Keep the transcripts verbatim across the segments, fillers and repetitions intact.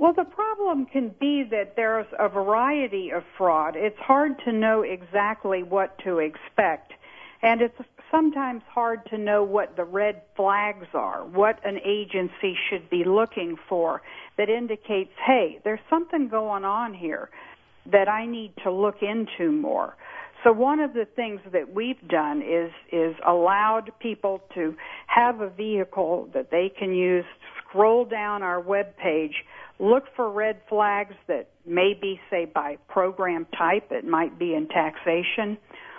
Well, the problem can be that there's a variety of fraud. It's hard to know exactly what to expect, and it's sometimes hard to know what the red flags are, what an agency should be looking for that indicates, hey, there's something going on here that I need to look into more. So one of the things that we've done is is allowed people to have a vehicle that they can use, scroll down our web page, look for red flags that may be, say, by program type, it might be in taxation,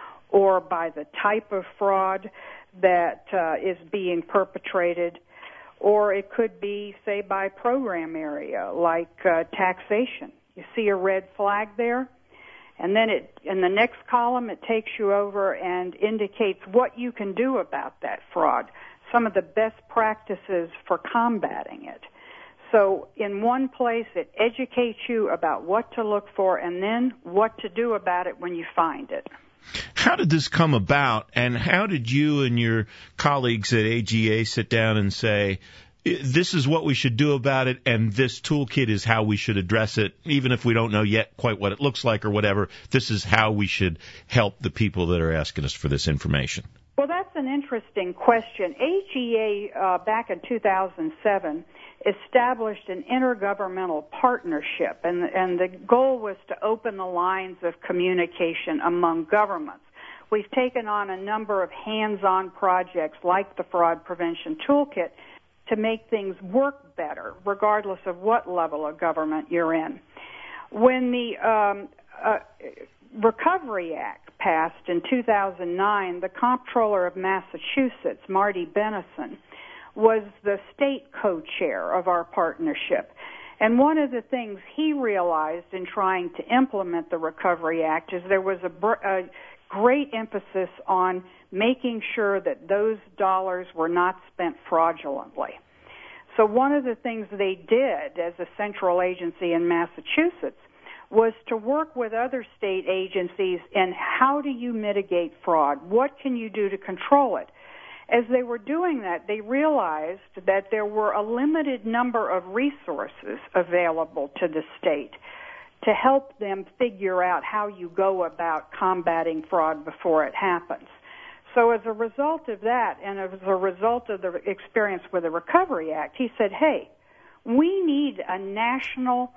or by the type of fraud that uh, is being perpetrated, or it could be, say, by program area, like uh, taxation. You see a red flag there? And then it, in the next column, it takes you over and indicates what you can do about that fraud, some of the best practices for combating it. So in one place, it educates you about what to look for and then what to do about it when you find it. How did this come about, and how did you and your colleagues at A G A sit down and say, this is what we should do about it, and this toolkit is how we should address it, even if we don't know yet quite what it looks like or whatever, this is how we should help the people that are asking us for this information? Well, that's an interesting question. A G A, uh, back in two thousand seven, established an intergovernmental partnership, and, and the goal was to open the lines of communication among governments. We've taken on a number of hands-on projects like the Fraud Prevention Toolkit to make things work better, regardless of what level of government you're in. When the um, uh, Recovery Act passed in two thousand nine, the Comptroller of Massachusetts, Marty Benison, was the state co-chair of our partnership. And one of the things he realized in trying to implement the Recovery Act is there was a, br- a great emphasis on making sure that those dollars were not spent fraudulently. So one of the things they did as a central agency in Massachusetts was to work with other state agencies in how do you mitigate fraud? What can you do to control it? As they were doing that, they realized that there were a limited number of resources available to the state to help them figure out how you go about combating fraud before it happens. So as a result of that, and as a result of the experience with the Recovery Act, he said, hey, we need a national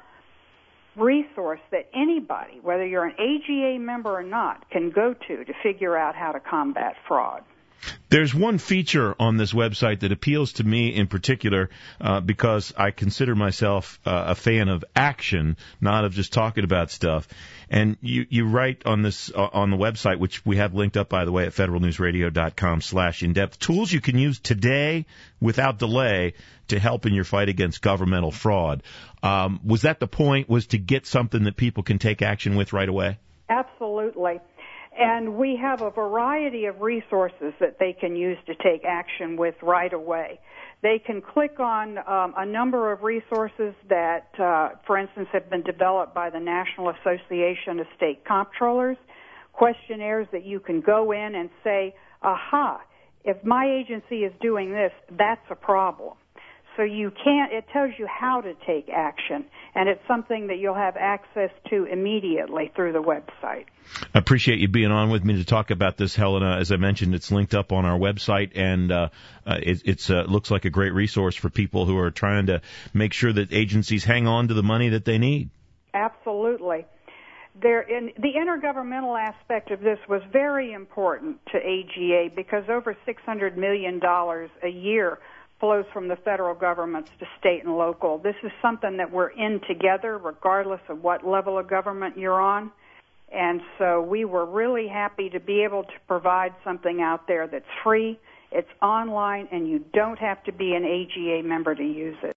resource that anybody, whether you're an A G A member or not, can go to to figure out how to combat fraud. There's one feature on this website that appeals to me in particular uh, because I consider myself uh, a fan of action, not of just talking about stuff. And you, you write on this uh, on the website, which we have linked up, by the way, at federalnewsradio.com slash in-depth, tools you can use today without delay to help in your fight against governmental fraud. Um, was that the point, was to get something that people can take action with right away? Absolutely. And we have a variety of resources that they can use to take action with right away. They can click on um, a number of resources that, uh, for instance, have been developed by the National Association of State Comptrollers, questionnaires that you can go in and say, aha, if my agency is doing this, that's a problem. So you can't, it tells you how to take action, and it's something that you'll have access to immediately through the website. I appreciate you being on with me to talk about this, Helena. As I mentioned, it's linked up on our website, and uh, uh, it it's, uh, looks like a great resource for people who are trying to make sure that agencies hang on to the money that they need. Absolutely. There, in, the intergovernmental aspect of this was very important to A G A because over six hundred million dollars a year flows from the federal governments to state and local. This is something that we're in together regardless of what level of government you're on. And so we were really happy to be able to provide something out there that's free, it's online, and you don't have to be an A G A member to use it.